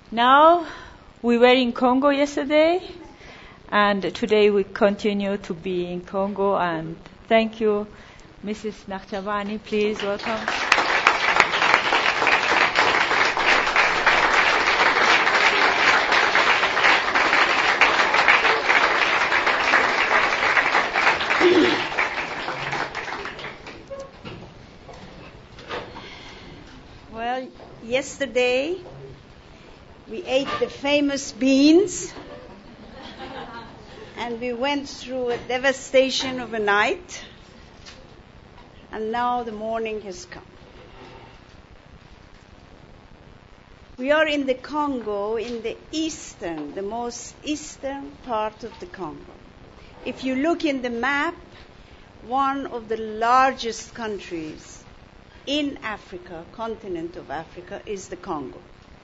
Now, we were in Congo yesterday, and today we continue to be in Congo. And thank you, Mrs. Nakhchavani. Please welcome. Well, yesterday we ate the famous beans, and we went through a devastation of a night, and now the morning has come. We are in the Congo, in the most eastern part of the Congo. If you look in the map, one of the largest countries in Africa, continent of Africa, is the Congo.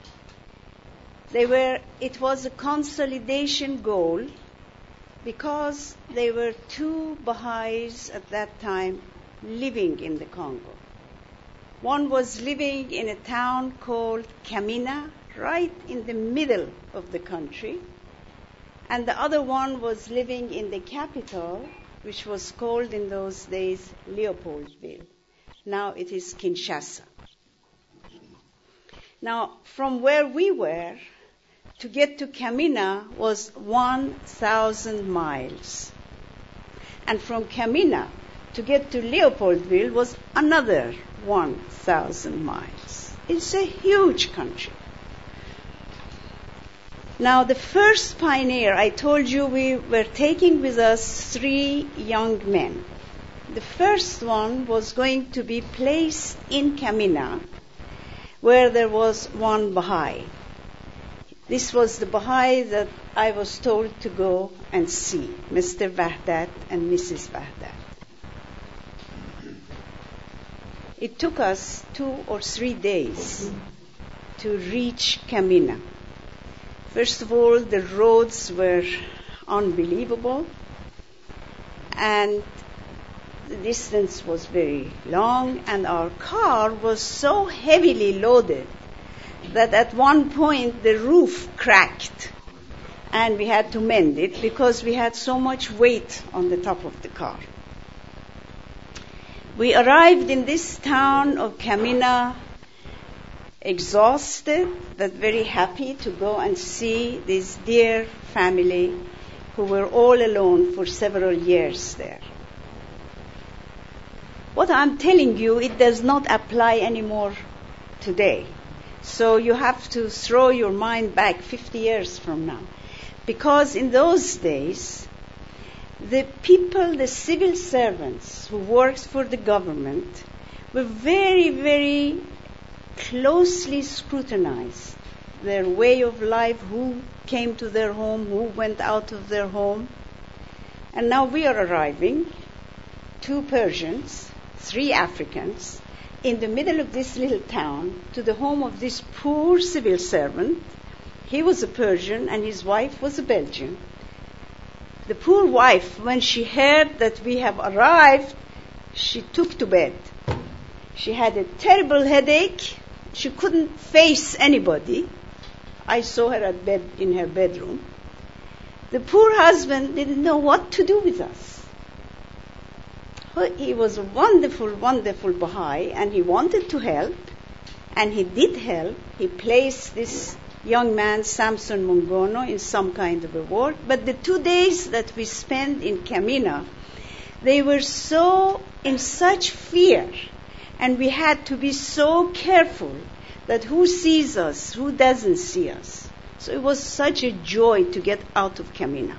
It was a consolidation goal because there were two Baha'is at that time living in the Congo. One was living in a town called Kamina, right in the middle of the country, and the other one was living in the capital, which was called in those days Leopoldville. Now it is Kinshasa. Now, from where we were, to get to Kamina was 1,000 miles. And from Kamina to get to Leopoldville was another 1,000 miles. It's a huge country. Now, the first pioneer, I told you we were taking with us 3 young men. The first one was going to be placed in Kamina, where there was one Baha'i. This was the Baha'i that I was told to go and see, Mr. Wahdat and Mrs. Wahdat. It took us 2 or 3 days to reach Kamina. First of all, the roads were unbelievable, and the distance was very long, and our car was so heavily loaded that at one point the roof cracked, and we had to mend it because we had so much weight on the top of the car. We arrived in this town of Kamina exhausted, but very happy to go and see this dear family who were all alone for several years there. What I'm telling you, it does not apply anymore today. So you have to throw your mind back 50 years from now. Because in those days, the people, the civil servants who worked for the government were very, very closely scrutinized. Their way of life, who came to their home, who went out of their home. And now we are arriving, 2 Persians, 3 Africans, in the middle of this little town, to the home of this poor civil servant. He was a Persian and his wife was a Belgian. The poor wife, when she heard that we have arrived, she took to bed. She had a terrible headache. She couldn't face anybody. I saw her at bed in her bedroom. The poor husband didn't know what to do with us. He was a wonderful, wonderful Baha'i, and he wanted to help, and he did help. He placed this young man, Samson Mungono, in some kind of a work. But the 2 days that we spent in Kamina, they were so in such fear, and we had to be so careful that who sees us, who doesn't see us. So it was such a joy to get out of Kamina.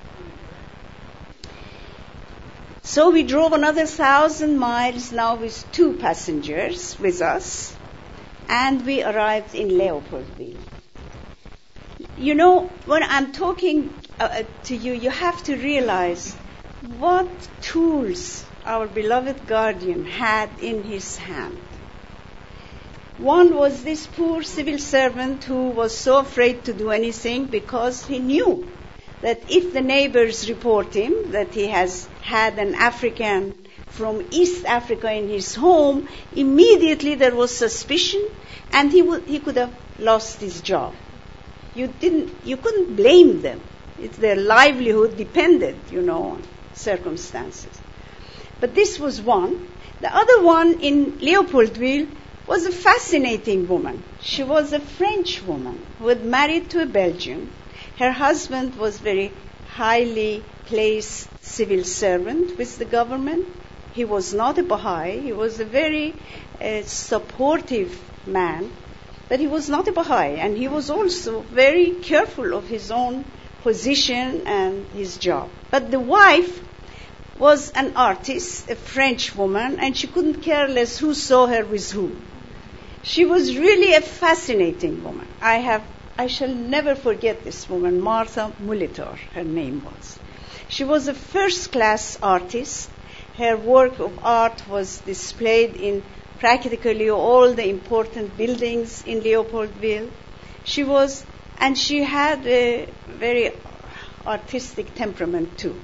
So we drove another 1,000 miles now with 2 passengers with us, and we arrived in Leopoldville. You know, when I'm talking to you, you have to realize what tools our beloved guardian had in his hand. One was this poor civil servant who was so afraid to do anything because he knew that if the neighbors report him that he has had an African from East Africa in his home, immediately there was suspicion and he could have lost his job. you couldn't blame them. Their livelihood depended, on circumstances. But this was one. The other one in Leopoldville was a fascinating woman. She was a French woman who had married to a Belgian. Her husband was very highly placed civil servant with the government. He was not a Baha'i. He was a very supportive man, but he was not a Baha'i. And he was also very careful of his own position and his job. But the wife was an artist, a French woman, and she couldn't care less who saw her with whom. She was really a fascinating woman. I shall never forget this woman, Martha Molitor, her name was. She was a first-class artist. Her work of art was displayed in practically all the important buildings in Leopoldville. She had a very artistic temperament too.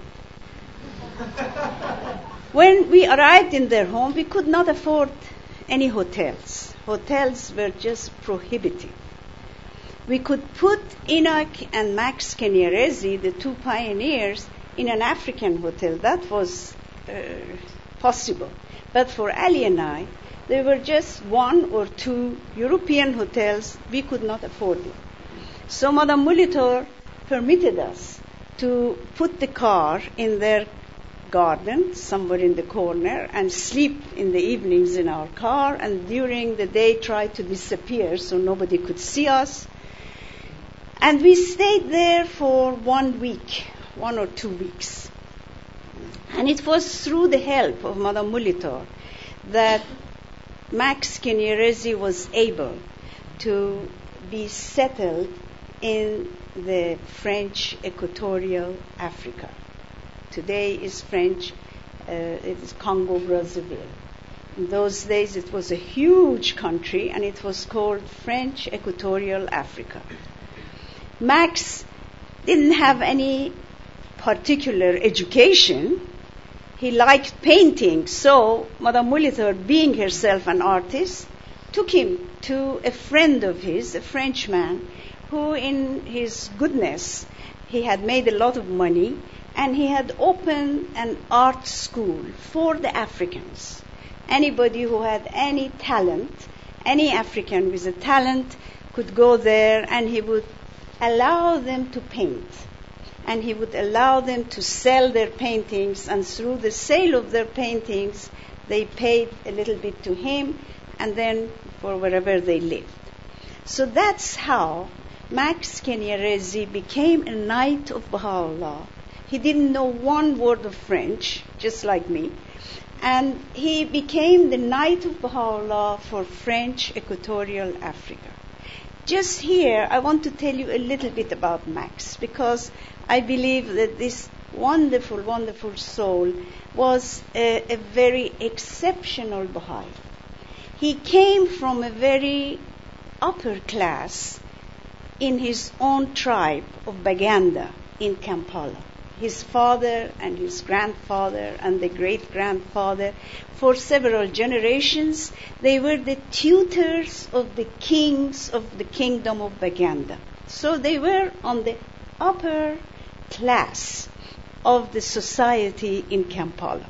When we arrived in their home, we could not afford any hotels. Hotels were just prohibitive. We could put Enoch and Max Kenyerezi, the two pioneers, in an African hotel. That was possible. But for Ali and I, there were just one or two European hotels. We could not afford it. So Madame Molitor permitted us to put the car in their garden, somewhere in the corner, and sleep in the evenings in our car, and during the day try to disappear so nobody could see us. And we stayed there for 1 week, 1 or 2 weeks. And it was through the help of Madame Molitor that Max Kenyerezi was able to be settled in the French Equatorial Africa. Today is French, it is Congo-Brazzaville. In those days it was a huge country and it was called French Equatorial Africa. Max didn't have any particular education. He liked painting, so Madame Molitor, being herself an artist, took him to a friend of his, a Frenchman, who in his goodness, he had made a lot of money, and he had opened an art school for the Africans. Anybody who had any talent, any African with a talent could go there, and he would allow them to paint. And he would allow them to sell their paintings, and through the sale of their paintings, they paid a little bit to him, and then for wherever they lived. So that's how Max Kenyerezi became a Knight of Baha'u'llah. He didn't know one word of French, just like me, and he became the Knight of Baha'u'llah for French Equatorial Africa. Just here, I want to tell you a little bit about Max, because I believe that this wonderful, wonderful soul was a very exceptional Baha'i. He came from a very upper class in his own tribe of Baganda in Kampala. His father and his grandfather and the great-grandfather, for several generations, they were the tutors of the kings of the kingdom of Baganda. So they were on the upper class of the society in Kampala.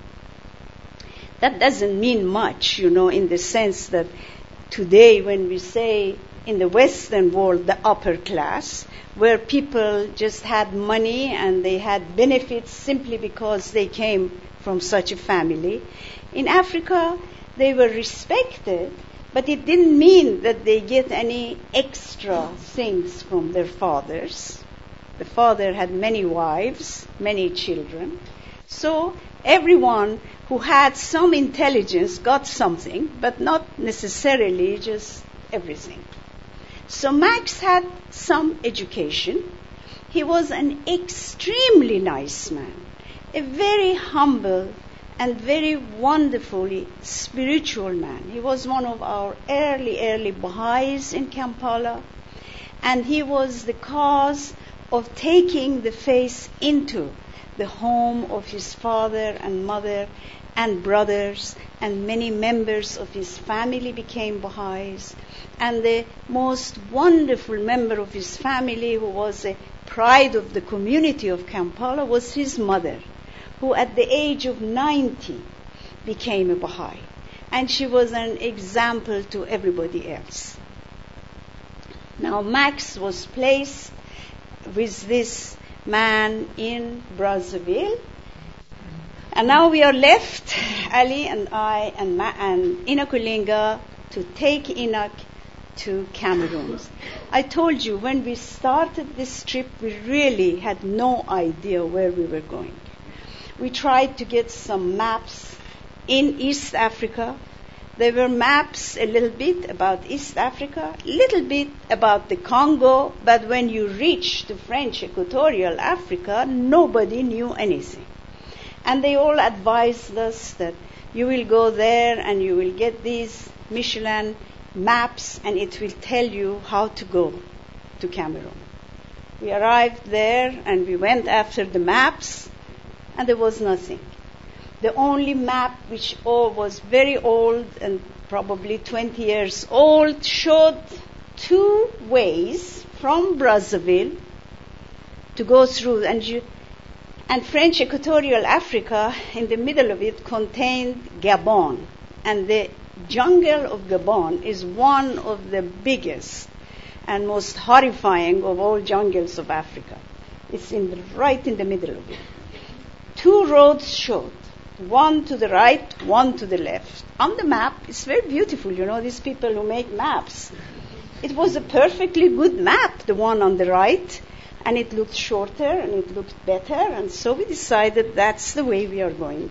That doesn't mean much, in the sense that today when we say in the Western world the upper class, where people just had money and they had benefits simply because they came from such a family. In Africa, they were respected, but it didn't mean that they get any extra things from their fathers. The father had many wives, many children. So everyone who had some intelligence got something, but not necessarily just everything. So Max had some education. He was an extremely nice man, a very humble and very wonderfully spiritual man. He was one of our early Baha'is in Kampala, and he was the cause of taking the faith into the home of his father and mother and brothers, and many members of his family became Baha'is. And the most wonderful member of his family, who was a pride of the community of Kampala, was his mother, who at the age of 90 became a Baha'i. And she was an example to everybody else. Now Max was placed with this man in Brazzaville. And now we are left, Ali and I and Enoch Olinga, to take Enoch to Cameroon. I told you, when we started this trip, we really had no idea where we were going. We tried to get some maps in East Africa. There were maps a little bit about East Africa, a little bit about the Congo, but when you reach the French Equatorial Africa, nobody knew anything. And they all advised us that you will go there and you will get these Michelin maps and it will tell you how to go to Cameroon. We arrived there and we went after the maps and there was nothing. The only map, which was very old and probably 20 years old, showed 2 ways from Brazzaville to go through. And French Equatorial Africa, in the middle of it, contained Gabon. And the jungle of Gabon is one of the biggest and most horrifying of all jungles of Africa. It's right in the middle of it. 2 roads showed, one to the right, one to the left. On the map, it's very beautiful, these people who make maps. It was a perfectly good map, the one on the right, and it looked shorter and it looked better, and so we decided that's the way we are going.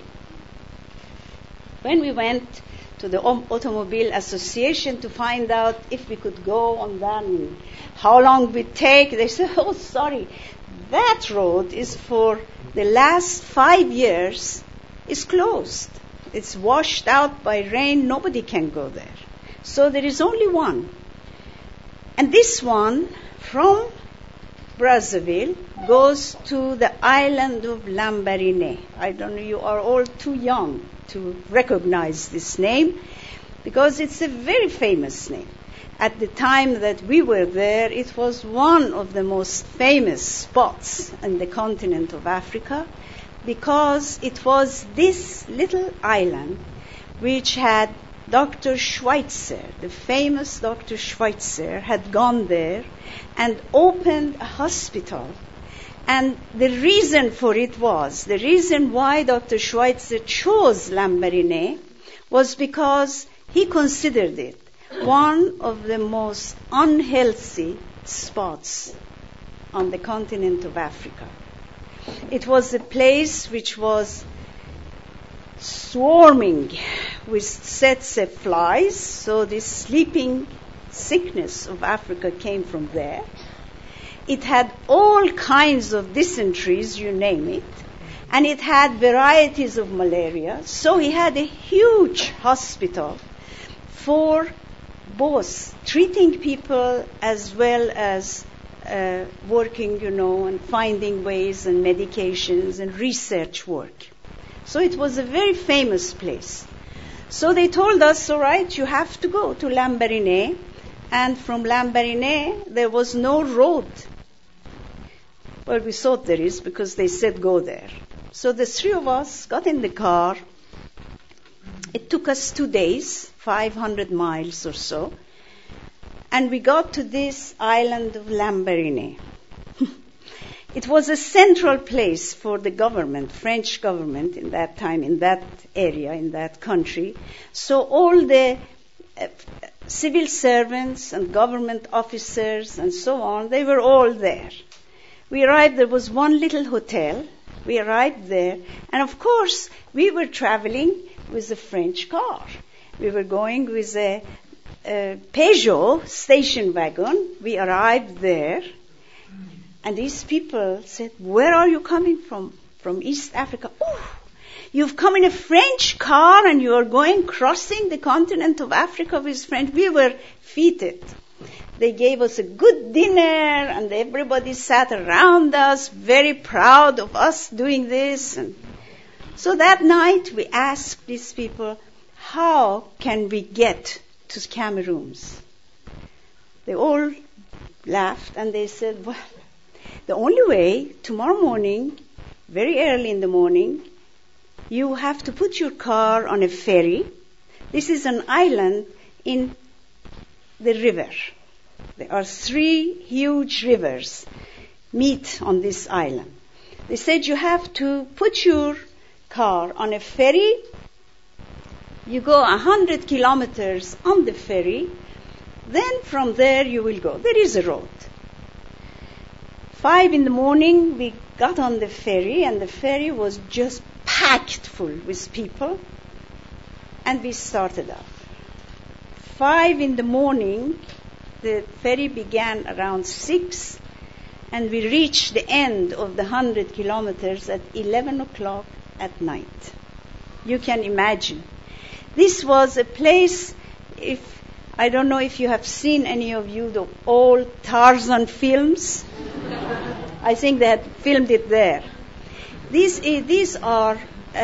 When we went to the Automobile Association to find out if we could go on that and how long it would take, they said, oh, sorry, that road is for the last 5 years is closed. It's washed out by rain. Nobody can go there. So there is only one. And this one from Brazzaville goes to the island of Lambaréné. I don't know, you are all too young to recognize this name because it's a very famous name. At the time that we were there, it was one of the most famous spots in the continent of Africa because it was this little island which had Dr. Schweitzer, the famous Dr. Schweitzer, had gone there and opened a hospital. And the reason for it was, the reason why Dr. Schweitzer chose Lambaréné was because he considered it one of the most unhealthy spots on the continent of Africa. It was a place which was swarming with tsetse flies, so this sleeping sickness of Africa came from there. It had all kinds of dysenteries, you name it, and it had varieties of malaria, so he had a huge hospital for both treating people as well as working, and finding ways and medications and research work. So it was a very famous place. So they told us, all right, you have to go to Lambaréné. And from Lambaréné, there was no road. Well, we thought there is because they said go there. So the 3 of us got in the car. It took us 2 days, 500 miles or so. And we got to this island of Lambaréné. It was a central place for the government, French government in that time, in that area, in that country. So all the civil servants and government officers and so on, they were all there. We arrived, there was one little hotel. We arrived there. And of course, we were traveling with a French car. We were going with a Peugeot station wagon. We arrived there. And these people said, where are you coming from? From East Africa. Oh, you've come in a French car and you are crossing the continent of Africa with French. We were feted. They gave us a good dinner and everybody sat around us, very proud of us doing this. And so that night we asked these people, how can we get to Cameroon? They all laughed and they said, well, the only way, tomorrow morning, very early in the morning, you have to put your car on a ferry. This is an island in the river. There are 3 huge rivers meet on this island. They said you have to put your car on a ferry. You go 100 kilometers on the ferry. Then from there you will go. There is a road. 5 in the morning we got on the ferry, and the ferry was just packed full with people. And we started off. 5 in the morning, the ferry began around 6, and we reached the end of the 100 kilometers at 11 o'clock at night. You can imagine. This was a place, I don't know if you have seen any of you the old Tarzan films. I think they had filmed it there. These are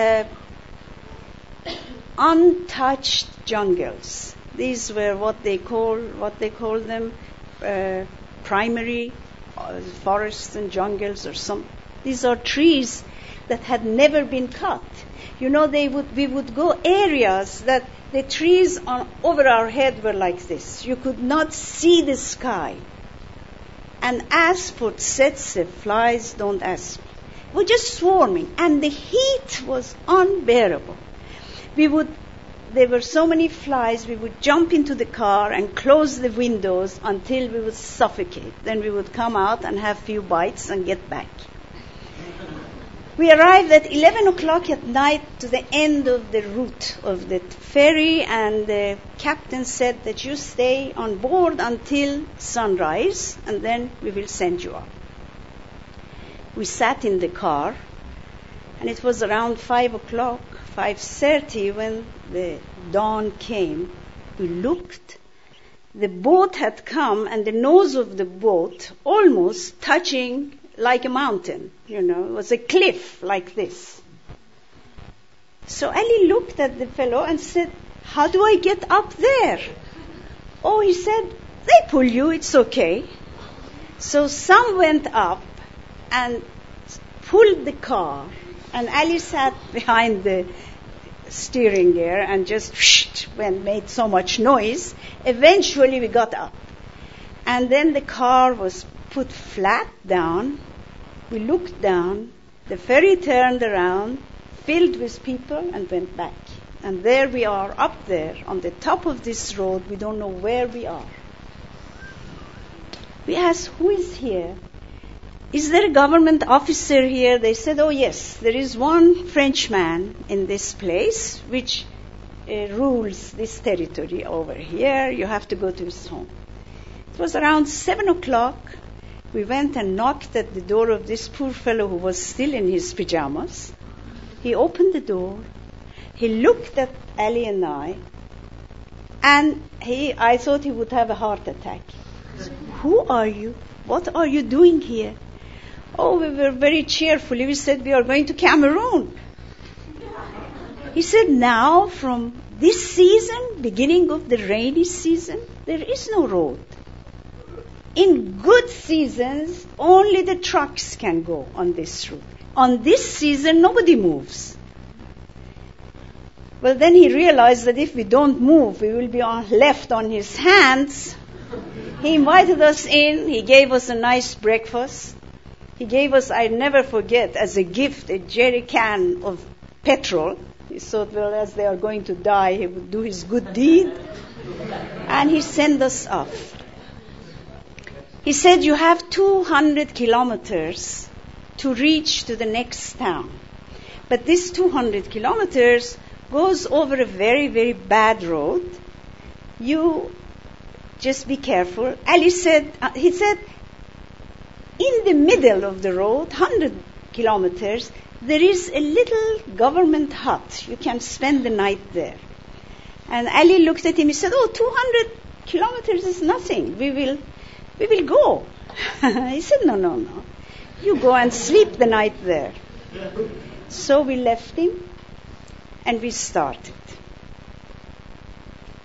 untouched jungles. These were what they call them primary forests and jungles or some. These are trees that had never been cut. You know, we would go areas that the trees over our head were like this. You could not see the sky. And as for tsetse, flies, don't ask me. We're just swarming, and the heat was unbearable. There were so many flies, we would jump into the car and close the windows until we would suffocate. Then we would come out and have a few bites and get back. We arrived at 11 o'clock at night to the end of the route of the ferry, and the captain said that you stay on board until sunrise, and then we will send you up. We sat in the car, and it was around 5 o'clock, 5:30 when the dawn came. We looked. The boat had come, and the nose of the boat almost touching like a mountain, it was a cliff like this. So Ali looked at the fellow and said, how do I get up there? Oh, he said, they pull you, it's okay. So some went up and pulled the car, and Ali sat behind the steering gear and just made so much noise. Eventually we got up. And then the car was put flat down. We looked down. The ferry turned around, filled with people, and went back. And there we are, up there, on the top of this road. We don't know where we are. We asked, who is here? Is there a government officer here? They said, oh yes, there is one Frenchman in this place which rules this territory over here. You have to go to his home. It was around 7 o'clock. We went and knocked at the door of this poor fellow who was still in his pajamas. He opened the door. He looked at Ali and I, and I thought he would have a heart attack. Who are you? What are you doing here? Oh, we were very cheerfully. We said, we are going to Cameroon. He said, now, from this season, beginning of the rainy season, there is no road. In good seasons, only the trucks can go on this route. On this season, nobody moves. Well, then he realized that if we don't move, we will be left on his hands. He invited us in. He gave us a nice breakfast. He gave us, I never forget, as a gift, a jerry can of petrol. He thought, well, as they are going to die, he would do his good deed. And he sent us off. He said, you have 200 kilometers to reach to the next town. But this 200 kilometers goes over a very, very bad road. You just be careful. Ali said, he said, in the middle of the road, 100 kilometers, there is a little government hut. You can spend the night there. And Ali looked at him. He said, 200 kilometers is nothing. We will go. He said, no. You go and sleep the night there. So we left him and we started.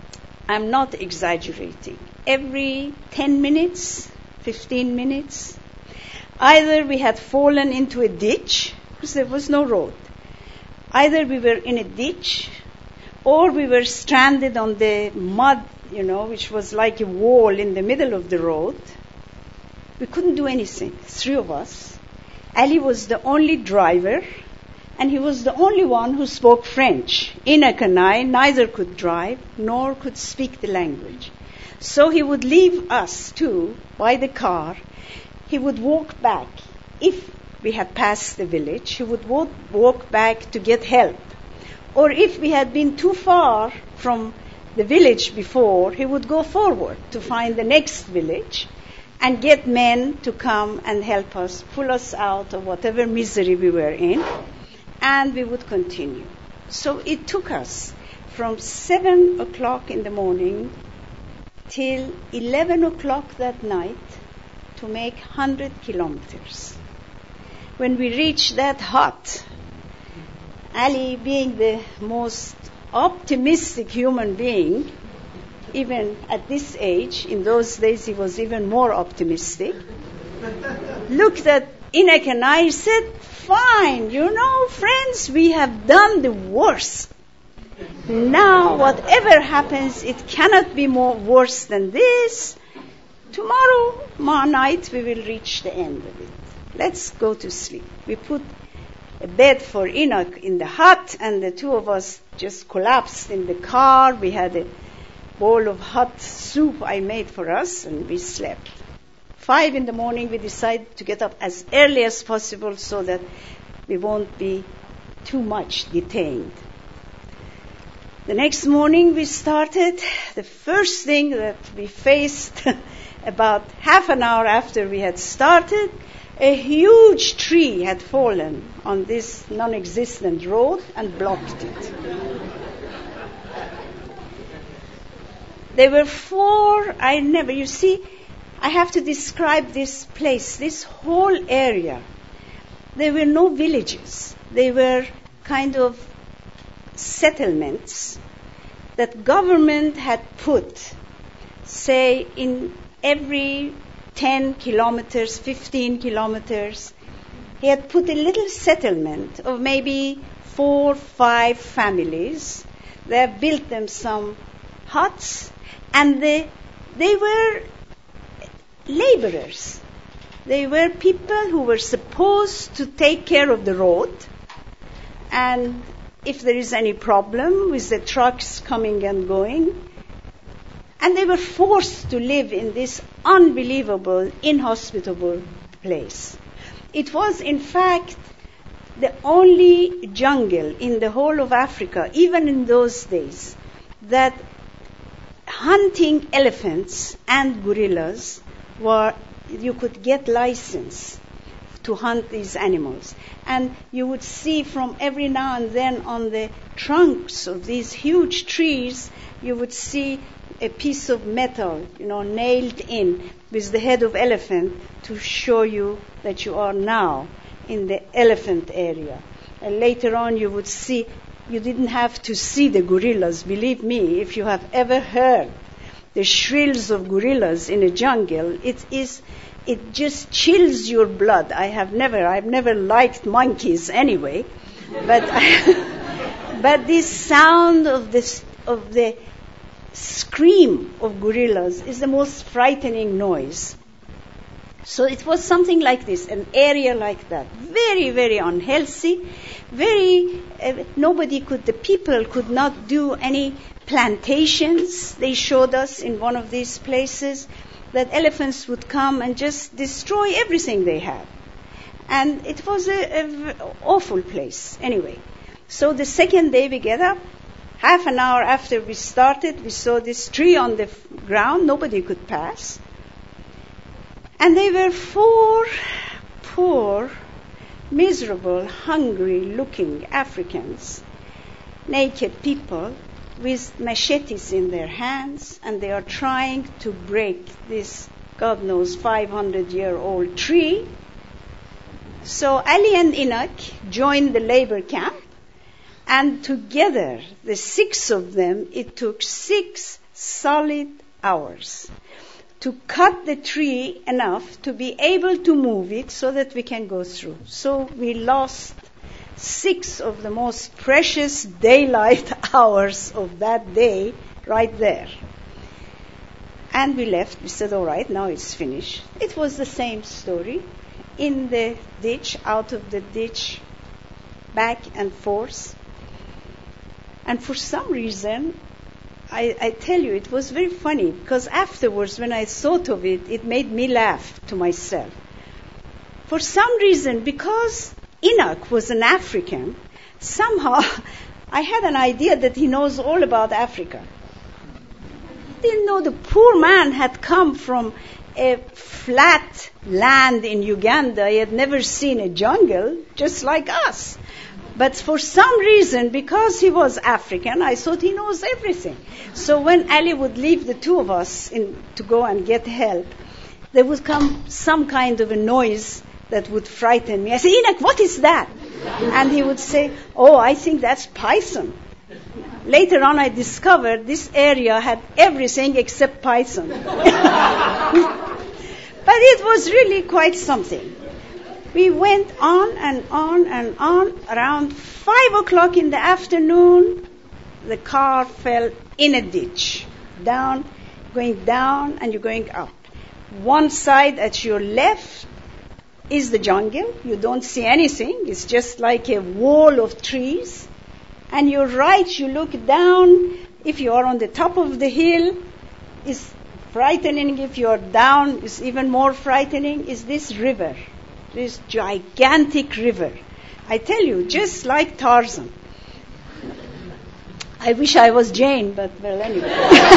I'm not exaggerating. Every 10 minutes, 15 minutes, either we had fallen into a ditch, because there was no road. Either we were in a ditch, or we were stranded on the mud, which was like a wall in the middle of the road. We couldn't do anything, 3 of us. Ali was the only driver, and he was the only one who spoke French. Enoch and I neither could drive nor could speak the language. So he would leave us too by the car. He would walk back. If we had passed the village, he would walk back to get help. Or if we had been too far from the village before, he would go forward to find the next village and get men to come and help us, pull us out of whatever misery we were in, and we would continue. So it took us from 7 o'clock in the morning till 11 o'clock that night to make 100 kilometers. When we reached that hut, Ali, being the most optimistic human being, even at this age, in those days he was even more optimistic, looked at Enoch and I said, fine, friends, we have done the worst. Now, whatever happens, it cannot be more worse than this. Tomorrow night, we will reach the end of it. Let's go to sleep. We put a bed for Enoch in the hut, and the 2 of us just collapsed in the car. We had a bowl of hot soup I made for us, and we slept. 5 in the morning, we decided to get up as early as possible so that we won't be too much detained. The next morning, we started. The first thing that we faced about half an hour after we had started, a huge tree had fallen on this non-existent road and blocked it. There were 4, I have to describe this place, this whole area. There were no villages. They were kind of settlements that government had put, say, in every 10 kilometers, 15 kilometers. He had put a little settlement of maybe 4, 5 families. They have built them some huts, and they were laborers. They were people who were supposed to take care of the road, and if there is any problem with the trucks coming and going. And they were forced to live in this unbelievable, inhospitable place. It was, in fact, the only jungle in the whole of Africa, even in those days, that hunting elephants and gorillas you could get license to hunt these animals. And you would see from every now and then on the trunks of these huge trees, you would see a piece of metal, nailed in with the head of elephant to show you that you are now in the elephant area. And later on you would see, you didn't have to see the gorillas. Believe me, if you have ever heard the shrills of gorillas in a jungle, it just chills your blood. I've never liked monkeys anyway, but this sound of the scream of gorillas is the most frightening noise. So it was something like this, an area like that, very, very unhealthy, the people could not do any plantations. They showed us in one of these places that elephants would come and just destroy everything they had. And it was an awful place. Anyway, so the second day we get up, half an hour after we started, we saw this tree on the ground. Nobody could pass. And they were 4 poor, miserable, hungry-looking Africans, naked people with machetes in their hands, and they are trying to break this, God knows, 500-year-old tree. So Ali and Enoch joined the labor camp, and together, the 6 of them, it took 6 solid hours to cut the tree enough to be able to move it so that we can go through. So we lost 6 of the most precious daylight hours of that day right there. And we left. We said, all right, now it's finished. It was the same story. In the ditch, out of the ditch, back and forth. And for some reason, I tell you, it was very funny, because afterwards, when I thought of it, it made me laugh to myself. For some reason, because Enoch was an African, somehow I had an idea that he knows all about Africa. Didn't know the poor man had come from a flat land in Uganda. He had never seen a jungle, just like us. But for some reason, because he was African, I thought he knows everything. So when Ali would leave the 2 of us to go and get help, there would come some kind of a noise that would frighten me. I said, Enoch, what is that? And he would say, oh, I think that's python. Later on, I discovered this area had everything except python. But it was really quite something. We went on and on and on. Around 5 o'clock in the afternoon, the car fell in a ditch. Going down, and you're going up. One side at your left is the jungle. You don't see anything. It's just like a wall of trees. And your right, you look down. If you are on the top of the hill, it's frightening. If you are down, it's even more frightening. Is this river, this gigantic river. I tell you, just like Tarzan. I wish I was Jane, but well, anyway.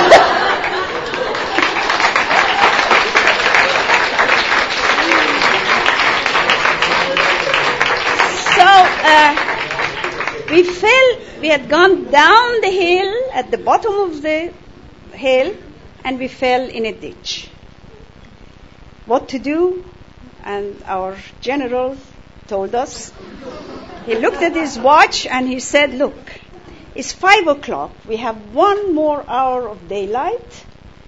We had gone down the hill, at the bottom of the hill, and we fell in a ditch. What to do? And our general told us. He looked at his watch and he said, look, it's 5 o'clock. We have 1 more hour of daylight.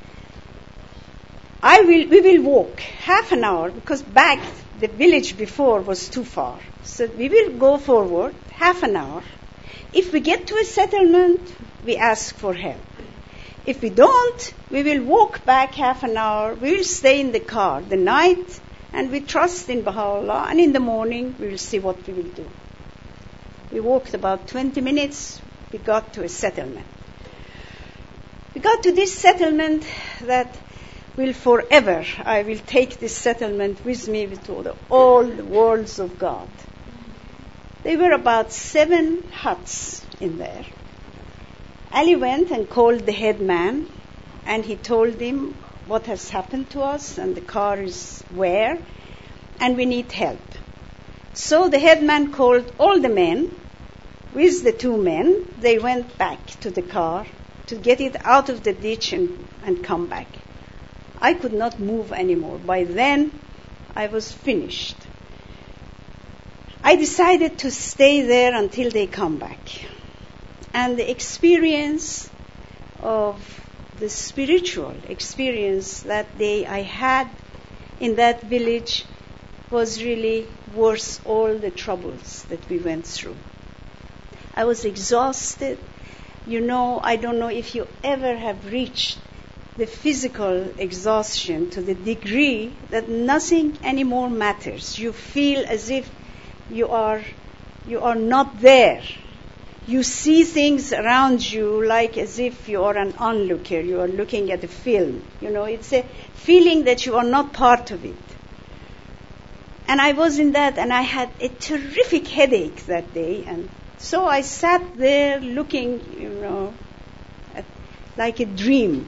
We will walk half an hour, because back the village before was too far. So we will go forward half an hour. If we get to a settlement, we ask for help. If we don't, we will walk back half an hour. We will stay in the car the night, and we trust in Baha'u'llah. And in the morning, we will see what we will do. We walked about 20 minutes. We got to a settlement. We got to this settlement that will forever, I will take this settlement with me with all the worlds of God. There were about 7 huts in there. Ali went and called the head man, and he told him what has happened to us, and the car is where, and we need help. So the head man called all the men. With the 2 men, they went back to the car to get it out of the ditch and come back. I could not move anymore. By then, I was finished. I decided to stay there until they come back. And the experience of the spiritual experience that day I had in that village was really worth all the troubles that we went through. I was exhausted. I don't know if you ever have reached the physical exhaustion to the degree that nothing anymore matters. You feel as if you are not there. You see things around you like as if you are an onlooker. You are looking at a film. It's a feeling that you are not part of it. And I was in that, and I had a terrific headache that day. And so I sat there looking, like a dream.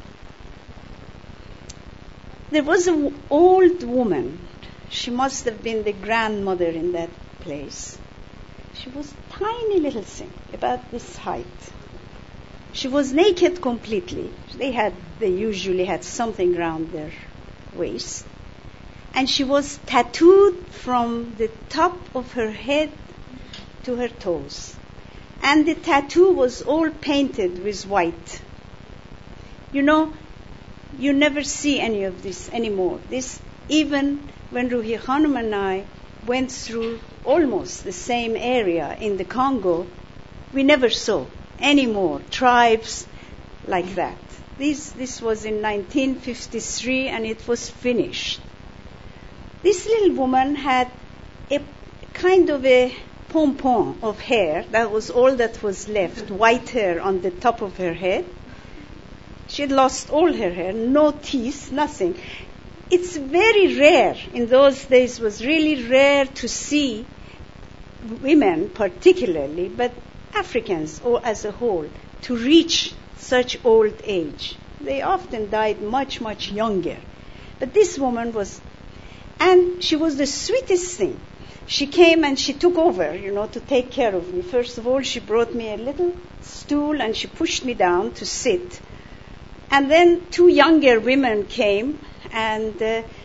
There was an old woman. She must have been the grandmother in that place. She was a tiny little thing, about this height. She was naked completely. They usually had something around their waist. And she was tattooed from the top of her head to her toes. And the tattoo was all painted with white. You never see any of this anymore. This, even when Ruhi Khanum and I went through almost the same area in the Congo, we never saw any more tribes like that. This was in 1953, and it was finished. This little woman had a kind of a pompon of hair. That was all that was left, white hair on the top of her head. She had lost all her hair, no teeth, nothing. It's very rare. In those days, it was really rare to see women particularly, but Africans as a whole, to reach such old age. They often died much, much younger. But this woman was, and she was the sweetest thing. She came and she took over, to take care of me. First of all, she brought me a little stool and she pushed me down to sit. And then two younger women came, and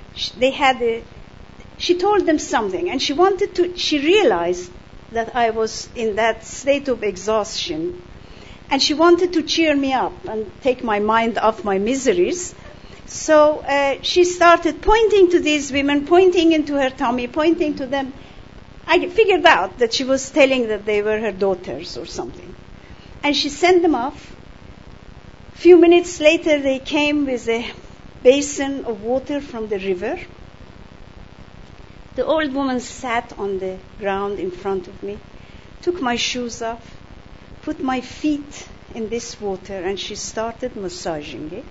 she told them something, and she realized that I was in that state of exhaustion, and she wanted to cheer me up and take my mind off my miseries. So she started pointing to these women, pointing into her tummy, pointing to them. I figured out that she was telling that they were her daughters or something. And she sent them off. A few minutes later, they came with a basin of water from the river. The old woman sat on the ground in front of me, took my shoes off, put my feet in this water, and she started massaging it.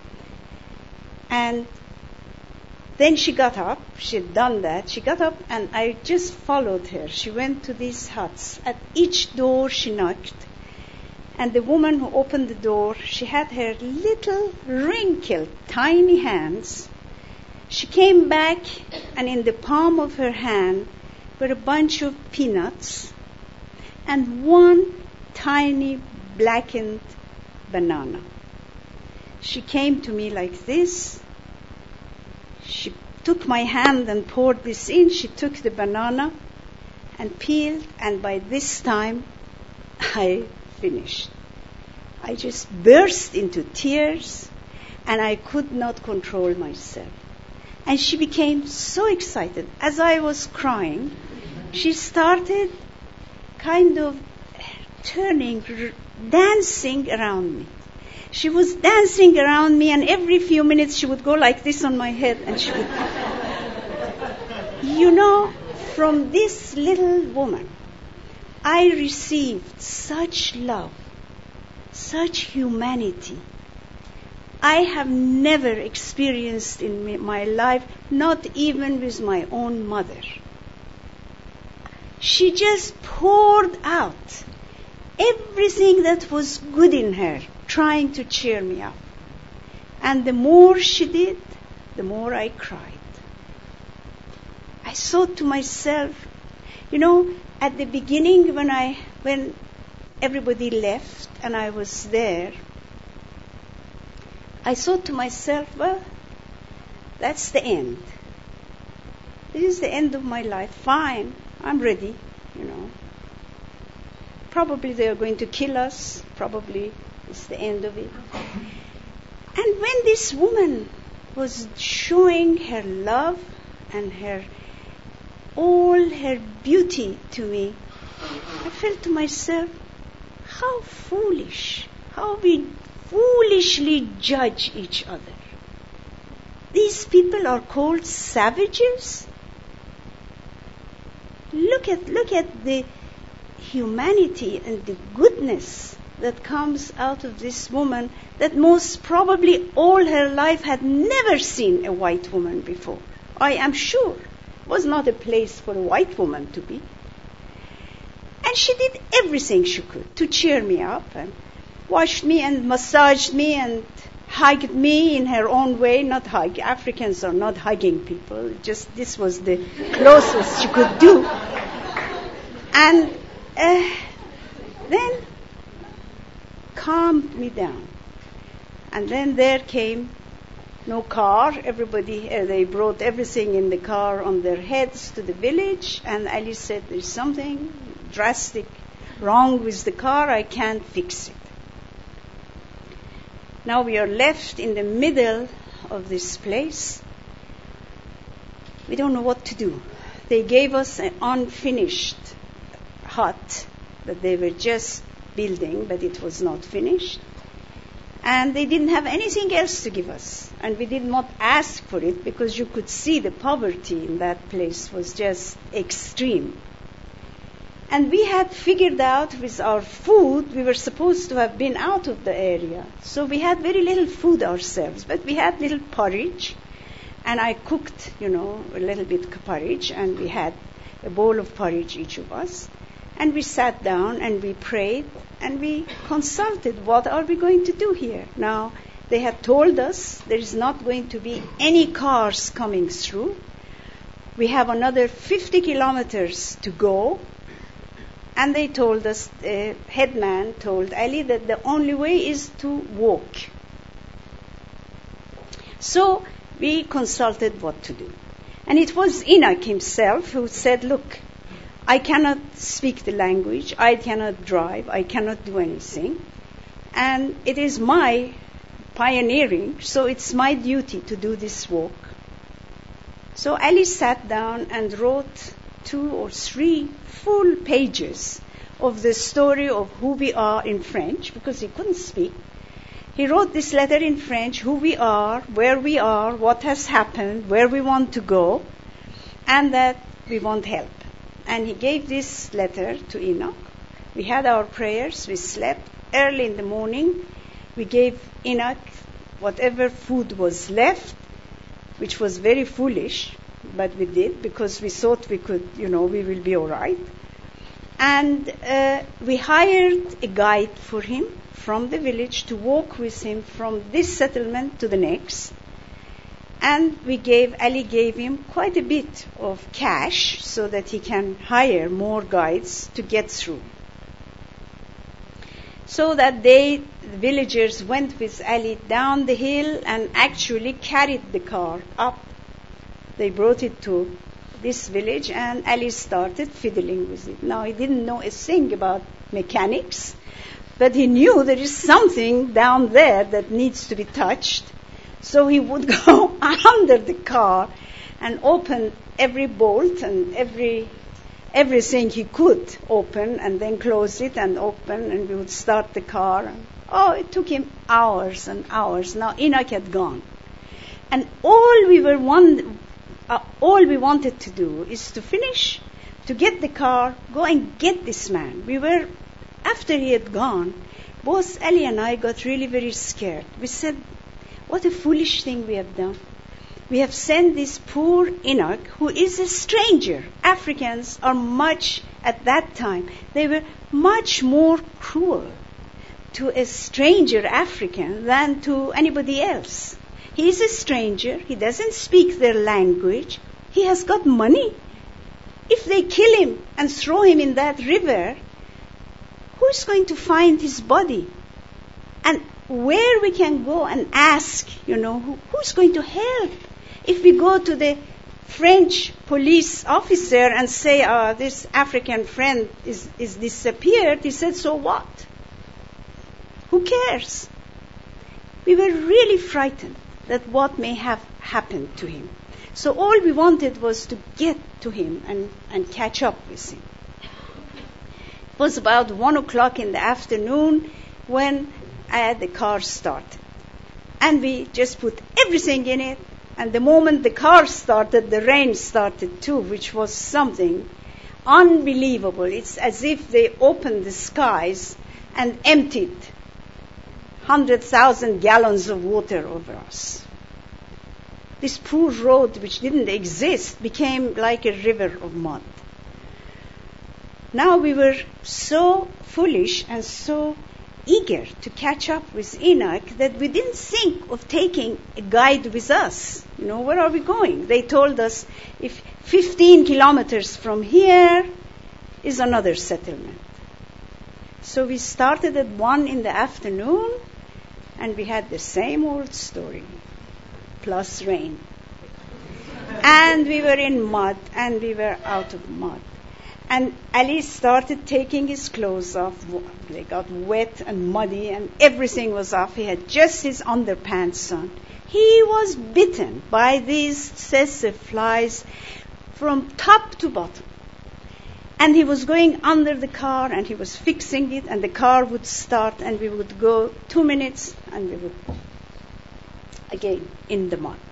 And then she got up. She had done that. She got up, and I just followed her. She went to these huts. At each door she knocked. And the woman who opened the door, she had her little wrinkled, tiny hands. She came back, and in the palm of her hand were a bunch of peanuts and one tiny blackened banana. She came to me like this. She took my hand and poured this in. She took the banana and peeled, and by this time, I finished. I just burst into tears, and I could not control myself. And she became so excited. As I was crying, she started kind of turning, dancing around me. She was dancing around me, and every few minutes she would go like this on my head, and she would... From this little woman, I received such love, such humanity. I have never experienced in my life, not even with my own mother. She just poured out everything that was good in her, trying to cheer me up. And the more she did, the more I cried. I thought to myself, at the beginning when everybody left and I was there, I thought to myself, well, that's the end. This is the end of my life. Fine, I'm ready, Probably they are going to kill us. Probably it's the end of it. And when this woman was showing her love and all her beauty to me, I felt to myself, how foolish, how we foolishly judge each other. These people are called savages. Look at the humanity and the goodness that comes out of this woman that most probably all her life had never seen a white woman before. I am sure it was not a place for a white woman to be. And she did everything she could to cheer me up and washed me and massaged me and hugged me in her own way. Not hug. Africans are not hugging people. Just this was the closest she could do. And then calmed me down. And then there came no car. Everybody, they brought everything in the car on their heads to the village. And Ali said, there's something drastic wrong with the car. I can't fix it. Now we are left in the middle of this place. We don't know what to do. They gave us an unfinished hut that they were just building, but it was not finished. And they didn't have anything else to give us. And we did not ask for it because you could see the poverty in that place was just extreme. And we had figured out with our food, we were supposed to have been out of the area. So we had very little food ourselves, but we had little porridge. And I cooked, a little bit of porridge, and we had a bowl of porridge, each of us. And we sat down and we prayed and we consulted, what are we going to do here? Now, they had told us there is not going to be any cars coming through. We have another 50 kilometers to go. And they told us, the headman told Ali that the only way is to walk. So we consulted what to do. And it was Enoch himself who said, look, I cannot speak the language, I cannot drive, I cannot do anything. And it is my pioneering, so it's my duty to do this walk. So Ali sat down and wrote 2 or 3 full pages of the story of who we are in French, because he couldn't speak. He wrote this letter in French, who we are, where we are, what has happened, where we want to go, and that we want help. And he gave this letter to Enoch. We had our prayers, we slept. Early in the morning, we gave Enoch whatever food was left, which was very foolish, but we did because we thought we could, we will be all right. And we hired a guide for him from the village to walk with him from this settlement to the next. And Ali gave him quite a bit of cash so that he can hire more guides to get through. So that the villagers went with Ali down the hill and actually carried the car up. They brought it to this village and Ali started fiddling with it. Now he didn't know a thing about mechanics, but he knew there is something down there that needs to be touched. So he would go under the car and open every bolt and everything he could open, and then close it and open, and we would start the car. It took him hours and hours. Now Enoch had gone. And all we wanted to do is to finish, to get the car, go and get this man. After he had gone, both Ali and I got really very scared. We said, what a foolish thing we have done. We have sent this poor Enoch, who is a stranger. Africans are at that time, they were much more cruel to a stranger African than to anybody else. He is a stranger. He doesn't speak their language. He has got money. If they kill him and throw him in that river, who is going to find his body? And where we can go and ask, who's going to help? If we go to the French police officer and say, this African friend is disappeared, he said, so what? Who cares? We were really frightened that what may have happened to him. So all we wanted was to get to him and catch up with him. It was about 1:00 in the afternoon when the car started. And we just put everything in it. And the moment the car started, the rain started too, which was something unbelievable. It's as if they opened the skies and emptied 100,000 gallons of water over us. This poor road, which didn't exist, became like a river of mud. Now we were so foolish and so eager to catch up with Enoch that we didn't think of taking a guide with us. Where are we going? They told us if 15 kilometers from here is another settlement. So we started at 1 in the afternoon, and we had the same old story, plus rain. And we were in mud, and we were out of mud. And Ali started taking his clothes off. They got wet and muddy and everything was off. He had just his underpants on. He was bitten by these tsetse flies from top to bottom. And he was going under the car and he was fixing it, and the car would start and we would go 2 minutes and we would again in the mud.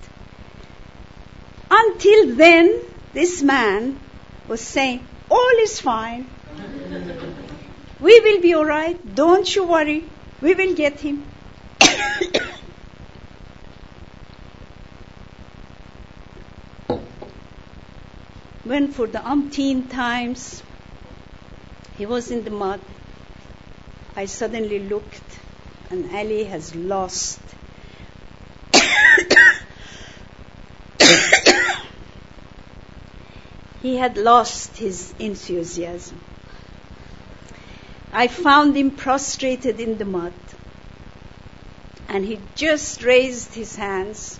Until then, this man was saying, all is fine. We will be all right. Don't you worry. We will get him. When for the umpteen times he was in the mud, I suddenly looked and Ali has lost he had lost his enthusiasm. I found him prostrated in the mud, and he just raised his hands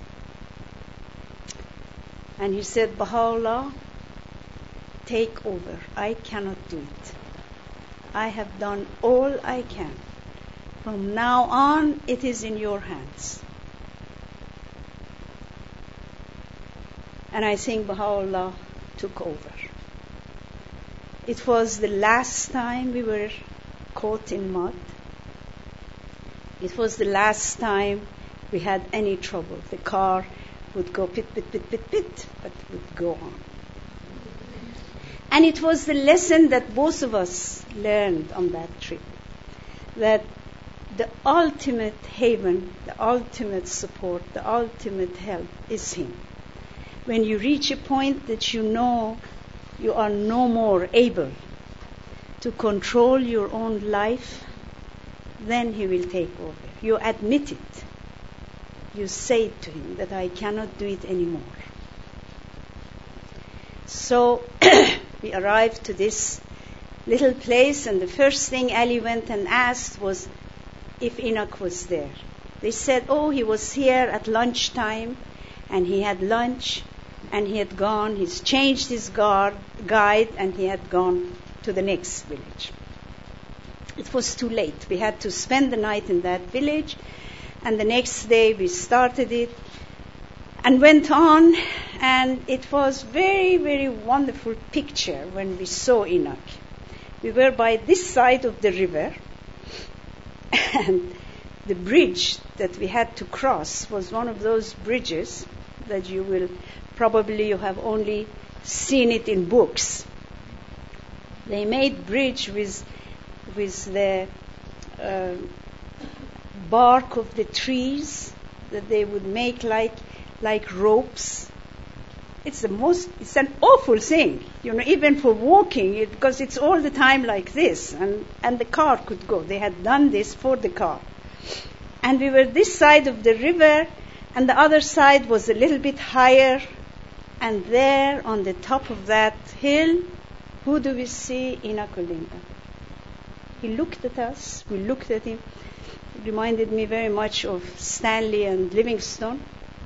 and he said, Baha'u'llah, take over. I cannot do it. I have done all I can. From now on, it is in your hands. And I think Baha'u'llah took over. It was the last time we were caught in mud. It was the last time we had any trouble. The car would go pit, pit, pit, pit, pit, but would go on. And it was the lesson that both of us learned on that trip, that the ultimate haven, the ultimate support, the ultimate help is Him. When you reach a point that you know you are no more able to control your own life, then He will take over. You admit it. You say to Him that I cannot do it anymore. So we arrived to this little place, and the first thing Ali went and asked was if Enoch was there. They said, oh, he was here at lunchtime, and he had lunch, and he had gone. He's changed his guide, and he had gone to the next village. It was too late. We had to spend the night in that village, and the next day we started it and went on, and it was very, very wonderful picture when we saw Enoch. We were by this side of the river, and the bridge that we had to cross was one of those bridges that you have only seen it in books. They made bridge with the bark of the trees that they would make like ropes. It's an awful thing, even for walking, because it's all the time like this, and the car could go. They had done this for the car. And we were this side of the river, and the other side was a little bit higher, and there on the top of that hill, who do we see? Enoch Olinda. He looked at us, we looked at him. It reminded me very much of Stanley and Livingstone.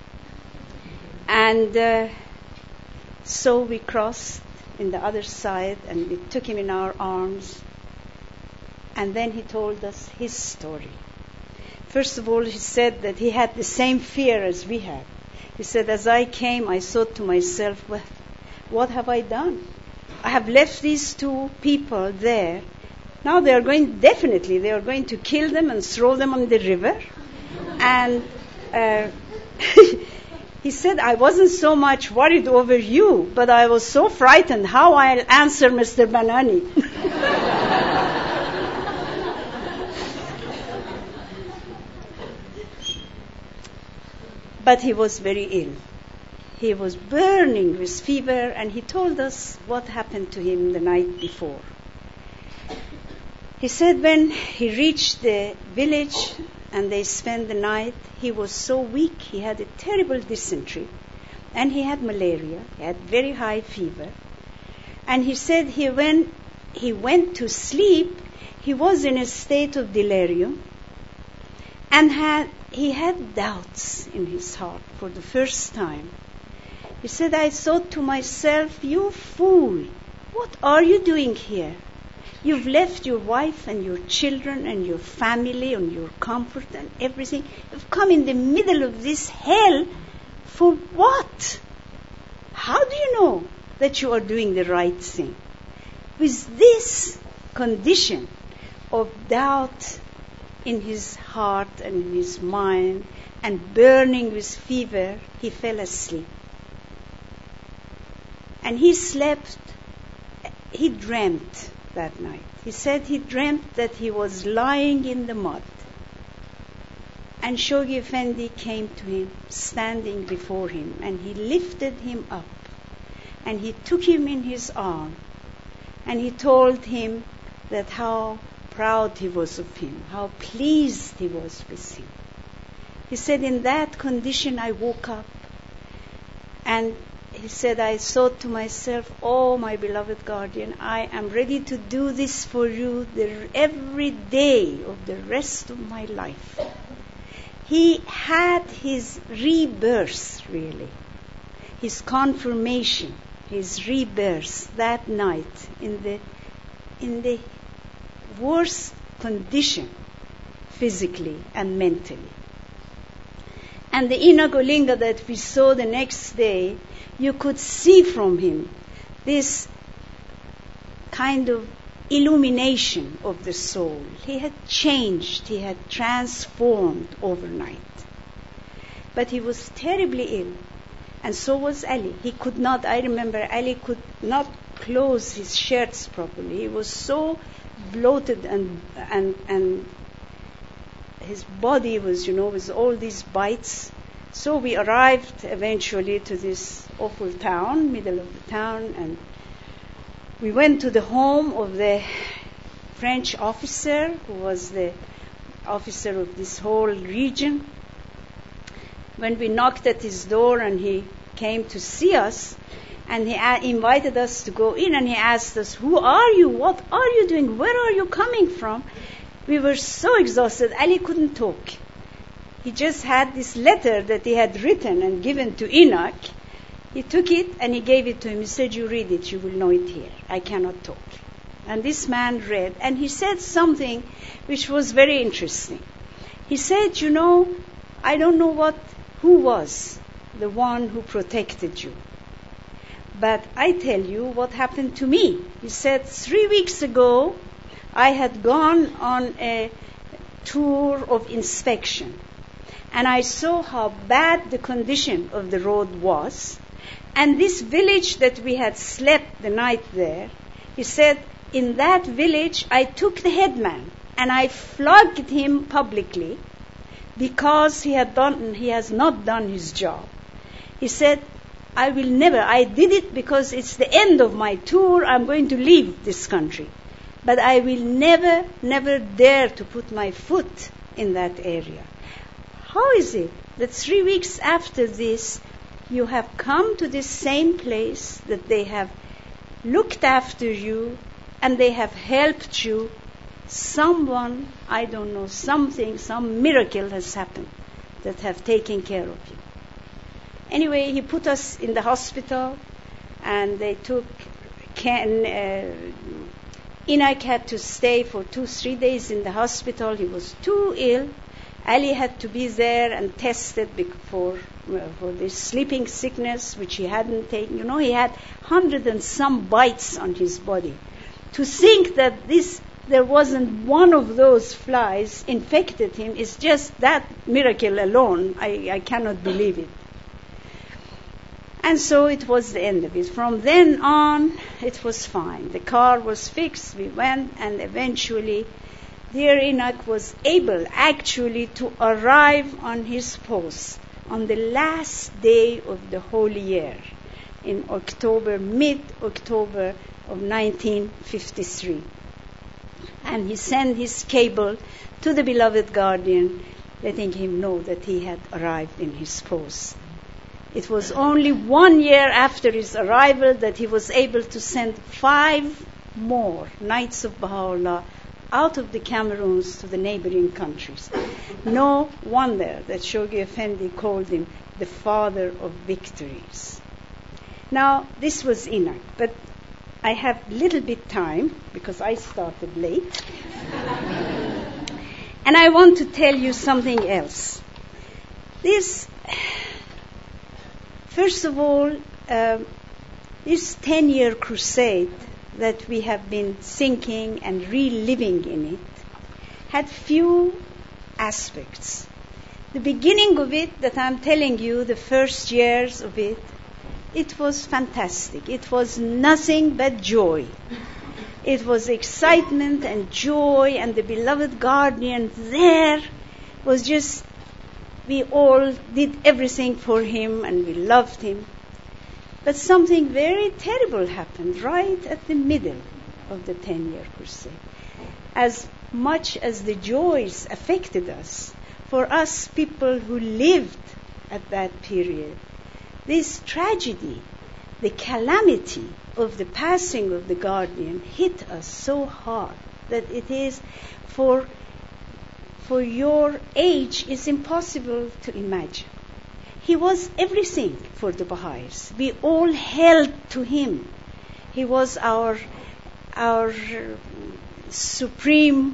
And so we crossed in the other side, and we took him in our arms. And then he told us his story. First of all, he said that he had the same fear as we had. He said, as I came, I thought to myself, well, what have I done? I have left these two people there. Now they are going to kill them and throw them on the river. And he said, I wasn't so much worried over you, but I was so frightened how I'll answer Mr. Banani. But he was very ill. He was burning with fever, and he told us what happened to him the night before. He said when he reached the village and they spent the night, he was so weak, he had a terrible dysentery, and he had malaria, he had very high fever. And he said when he went to sleep, he was in a state of delirium, and he had doubts in his heart for the first time. He said, I thought to myself, you fool, what are you doing here? You've left your wife and your children and your family and your comfort and everything. You've come in the middle of this hell for what? How do you know that you are doing the right thing? With this condition of doubt in his heart and in his mind and burning with fever, he fell asleep. And he slept, he dreamt that night. He said he dreamt that he was lying in the mud. And Shoghi Effendi came to him, standing before him, and he lifted him up. And he took him in his arm. And he told him that how proud he was of him, how pleased he was with him. He said, in that condition I woke up. And he said, I thought to myself, oh, my beloved guardian, I am ready to do this for you every day of the rest of my life. He had his rebirth, really, his confirmation, his rebirth that night in the worst condition, physically and mentally. And the Inagolinga that we saw the next day, you could see from him this kind of illumination of the soul. He had changed, he had transformed overnight. But he was terribly ill, and so was Ali. He could not, I remember, Ali could not close his shirts properly. He was so bloated and his body was, with all these bites. So we arrived eventually to this awful town, middle of the town, and we went to the home of the French officer, who was the officer of this whole region. When we knocked at his door and he came to see us, and he invited us to go in, and he asked us, who are you? What are you doing? Where are you coming from? We were so exhausted, Ali couldn't talk. He just had this letter that he had written and given to Enoch. He took it and he gave it to him. He said, you read it, you will know it here. I cannot talk. And this man read, and he said something which was very interesting. He said, I don't know who was the one who protected you. But I tell you what happened to me. He said, 3 weeks ago, I had gone on a tour of inspection. And I saw how bad the condition of the road was. And this village that we had slept the night there, he said, in that village I took the headman and I flogged him publicly because he has not done his job. He said, I did it because it's the end of my tour, I'm going to leave this country. But I will never dare to put my foot in that area. How is it that 3 weeks after this, you have come to this same place, that they have looked after you and they have helped you? Someone, I don't know, some miracle has happened that have taken care of you. Anyway, he put us in the hospital, and they took Enoch had to stay for 2-3 days in the hospital. He was too ill. Ali had to be there and tested for this sleeping sickness, which he hadn't taken. He had 100 and some bites on his body. To think that there wasn't one of those flies infected him is just that miracle alone. I cannot believe it. And so it was the end of it. From then on, it was fine. The car was fixed. We went, and eventually, dear Enoch was able actually to arrive on his post on the last day of the holy year in mid-October of 1953. And he sent his cable to the beloved guardian, letting him know that he had arrived in his post. It was only 1 year after his arrival that he was able to send 5 more Knights of Baha'u'llah out of the Cameroons to the neighboring countries. No wonder that Shoghi Effendi called him the father of victories. Now, this was Enoch, but I have little bit time because I started late. And I want to tell you something else. First of all, this 10-year crusade that we have been thinking and reliving in it had few aspects. The beginning of it, that I'm telling you, the first years of it, it was fantastic. It was nothing but joy. It was excitement and joy, and the beloved guardian there was just, we all did everything for him and we loved him. But something very terrible happened right at the middle of the 10-year crusade. As much as the joys affected us, for us people who lived at that period, this tragedy, the calamity of the passing of the guardian hit us so hard that it is, for your age, is impossible to imagine. He was everything for the Baha'is. We all held to him. He was our supreme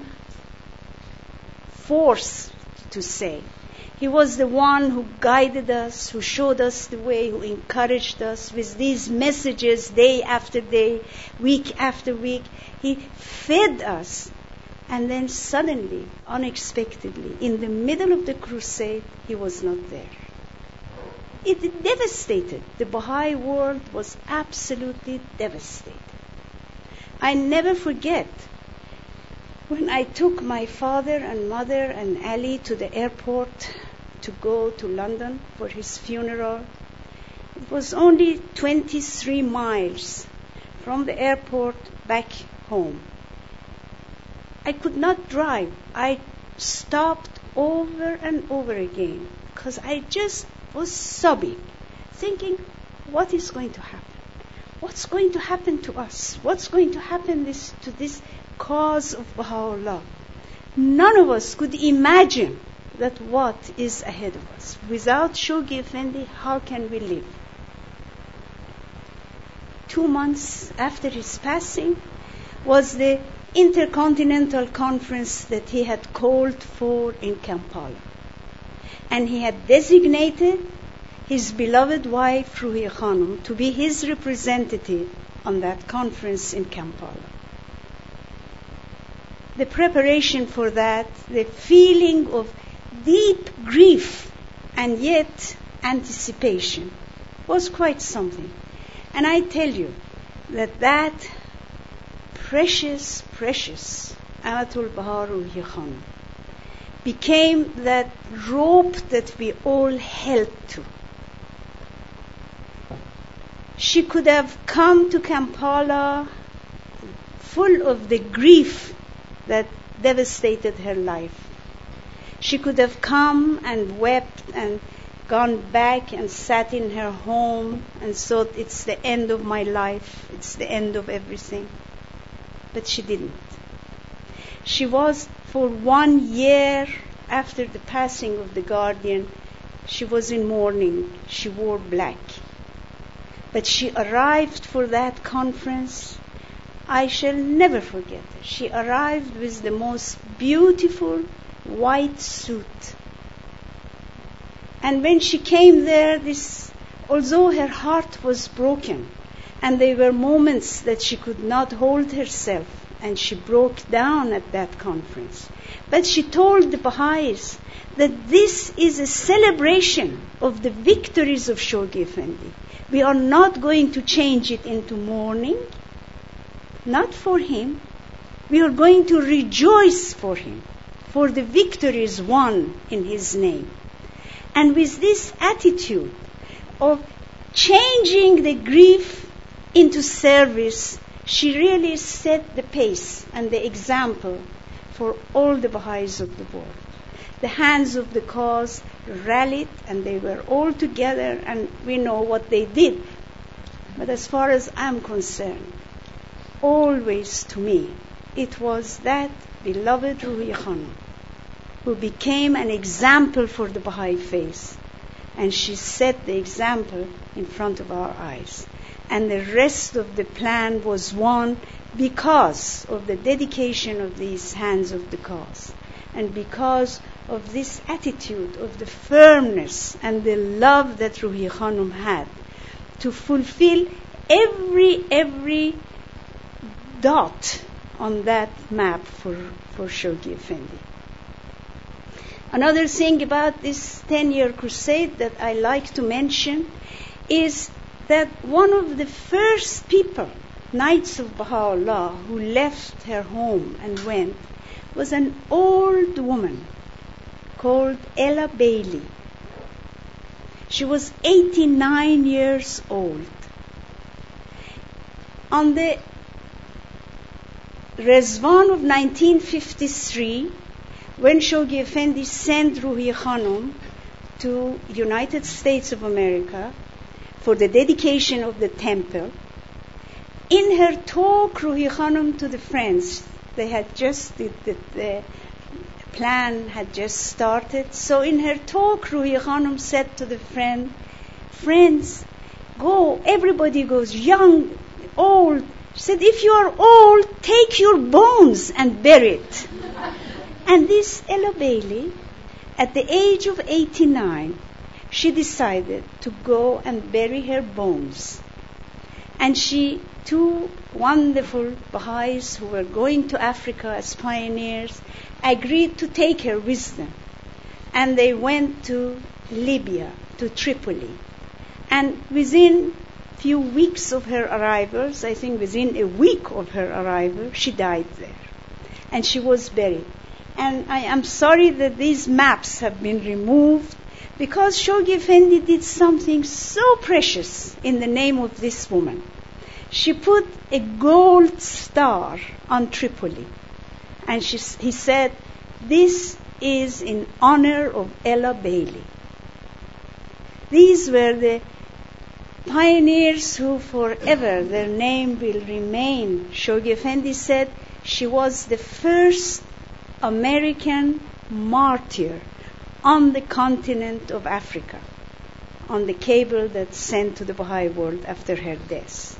force, to say. He was the one who guided us, who showed us the way, who encouraged us with these messages day after day, week after week. He fed us. And then suddenly, unexpectedly, in the middle of the crusade, he was not there. It devastated. The Baha'i world was absolutely devastated. I never forget when I took my father and mother and Ali to the airport to go to London for his funeral. It was only 23 miles from the airport back home. I could not drive. I stopped over and over again because I just was sobbing, thinking, what is going to happen? What's going to happen to us? What's going to happen to this cause of Baha'u'llah? None of us could imagine that what is ahead of us. Without Shoghi Effendi, how can we live? 2 months after his passing was the Intercontinental Conference that he had called for in Kampala. And he had designated his beloved wife, Ruhiya Khanum, to be his representative on that conference in Kampala. The preparation for that, the feeling of deep grief and yet anticipation was quite something. And I tell you that precious Amatul Bahar Ruhiya Khanum became that rope that we all held to. She could have come to Kampala full of the grief that devastated her life. She could have come and wept and gone back and sat in her home and thought, it's the end of my life, it's the end of everything. But she didn't. She was, for 1 year after the passing of the guardian, she was in mourning. She wore black. But she arrived for that conference. I shall never forget her. She arrived with the most beautiful white suit. And when she came there, although her heart was broken, and there were moments that she could not hold herself, and she broke down at that conference. But she told the Baha'is that this is a celebration of the victories of Shoghi Effendi. We are not going to change it into mourning, not for him. We are going to rejoice for him, for the victories won in his name. And with this attitude of changing the grief into service, she really set the pace and the example for all the Baha'is of the world. The hands of the cause rallied and they were all together, and we know what they did. But as far as I'm concerned, always to me, it was that beloved Ruhiya Khanum who became an example for the Baha'i faith. And she set the example in front of our eyes. And the rest of the plan was won because of the dedication of these hands of the cause, and because of this attitude of the firmness and the love that Ruhi Khanum had to fulfill every dot on that map for Shoghi Effendi. Another thing about this 10-year crusade that I like to mention is that one of the first people, Knights of Baha'u'llah, who left her home and went, was an old woman called Ella Bailey. She was 89 years old. On the Rezvan of 1953, when Shoghi Effendi sent Ruhi Khanum to United States of America for the dedication of the temple, in her talk, Ruhi Khanum to the friends, they had just, the plan had just started. So in her talk, Ruhi Khanum said to the friends, go, everybody goes, young, old. She said, if you are old, take your bones and bury it. And this Ella Bailey, at the age of 89, she decided to go and bury her bones. And two wonderful Baha'is who were going to Africa as pioneers agreed to take her with them. And they went to Libya, to Tripoli. And within few weeks of her arrivals, I think within a week of her arrival, she died there. And she was buried. And I am sorry that these maps have been removed, because Shoghi Effendi did something so precious in the name of this woman. She put a gold star on Tripoli. And he said, this is in honor of Ella Bailey. These were the pioneers who forever their name will remain. Shoghi Effendi said she was the first American martyr on the continent of Africa, on the cable that's sent to the Baha'i world after her death.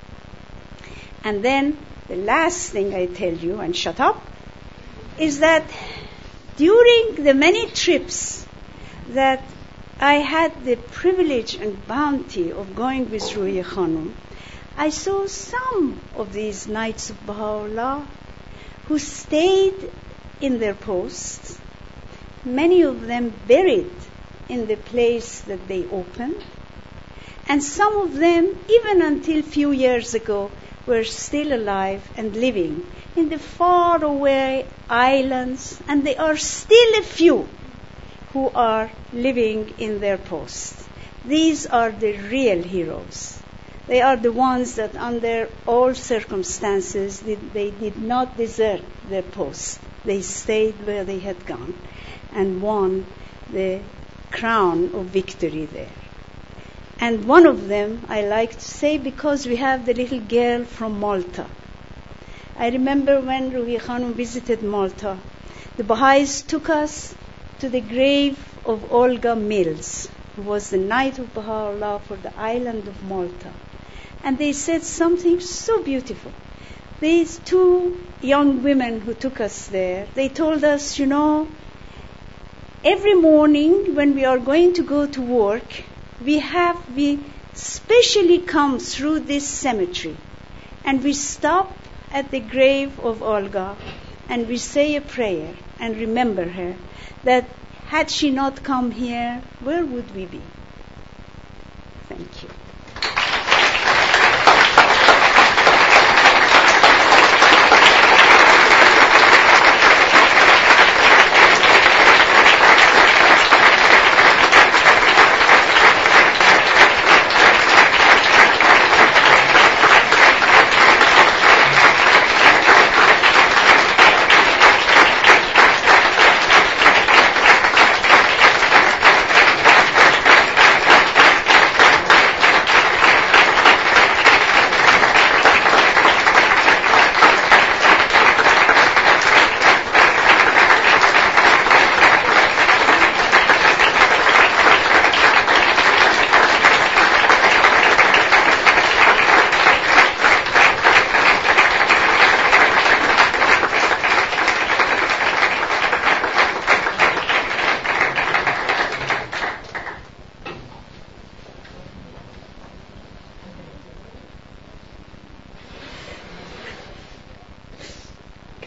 And then the last thing I tell you, and shut up, is that during the many trips that I had the privilege and bounty of going with Ruhi Khanum, I saw some of these Knights of Baha'u'llah who stayed in their posts, many of them buried in the place that they opened, and some of them, even until few years ago, were still alive and living in the faraway islands, and there are still a few who are living in their posts. These are the real heroes. They are the ones that under all circumstances they did not desert their post. They stayed where they had gone and won the crown of victory there. And one of them, I like to say, because we have the little girl from Malta. I remember when Ruhi Khanum visited Malta, the Baha'is took us to the grave of Olga Mills, who was the Knight of Baha'u'llah for the island of Malta. And they said something so beautiful. These two young women who took us there, they told us, you know, every morning when we are going to go to work, we specially come through this cemetery, and we stop at the grave of Olga, and we say a prayer and remember her, that had she not come here, where would we be? Thank you.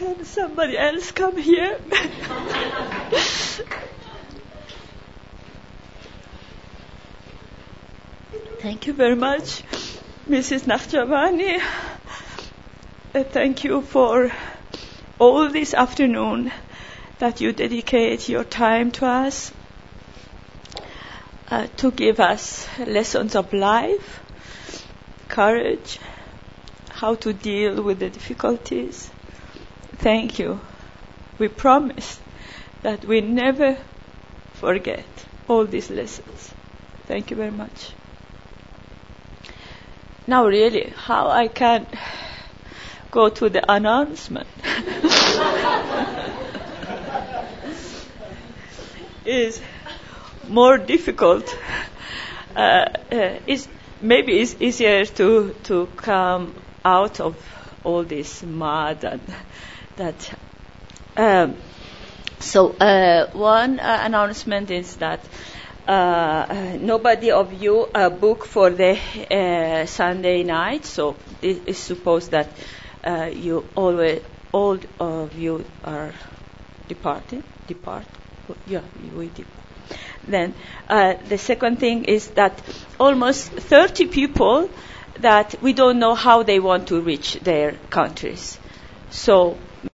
Can somebody else come here? Thank you very much, Mrs. Nakhjavani. Thank you for all this afternoon that you dedicate your time to us, to give us lessons of life, courage, how to deal with the difficulties. Thank you. We promise that we never forget all these lessons. Thank you very much. Now really, how I can go to the announcement is more difficult. Maybe it's easier to come out of all this mud and that. One announcement is that nobody of you book for the Sunday night, so it is supposed that all of you are depart. Yeah, we depart. Then the second thing is that almost 30 people that we don't know how they want to reach their countries. So